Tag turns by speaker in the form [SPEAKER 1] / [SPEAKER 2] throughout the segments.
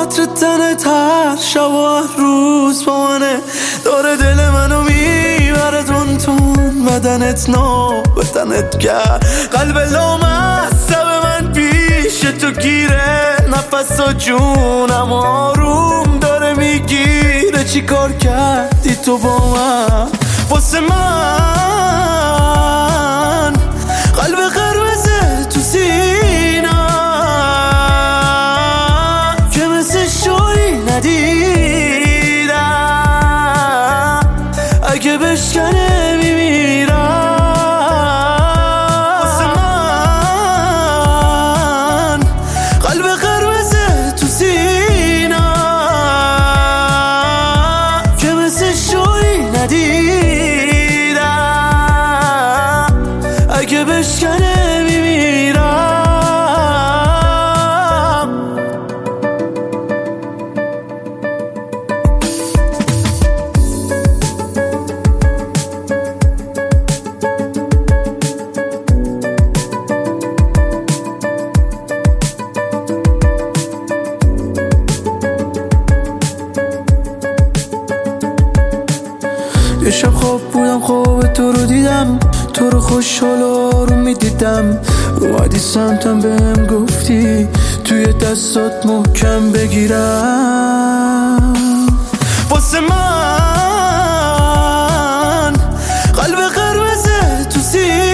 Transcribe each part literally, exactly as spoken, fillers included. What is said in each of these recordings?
[SPEAKER 1] عطر تنت هر شب و هر روز با منه، داره دل منو میبره تون تون، بدنت نو بدنت گرد، قلب لامصب من پیش تو گیره، نفس و جونم آروم داره میگیره. چی کار کردی تو با من واسه من؟ قلب قرمزه تو سینم که مثل شوری ندیدم، اگه بشکنه میمیرم. واسه من قلب قرمزه تو سینم که مثل شوری ندیدم، اگه بشکنه میمیرم. یه شب خواب بودم، خواب تو رو دیدم، تو رو خوشحال و آروم میدیدم، اومدی سمتم بهم گفتی توی دستات محکم بگیرم. واسه من قلب قرمزه تو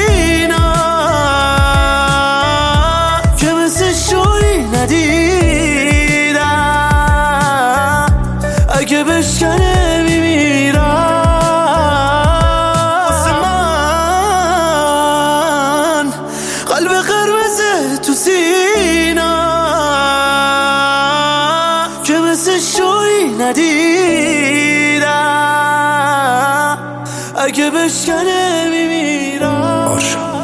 [SPEAKER 1] سینم که مثل شوری ندیدم، اگه بشکنه میمیرم. قلب قرمزه تو سینم که مثل شوری ندیدم، اگه بشکنه میمیرم.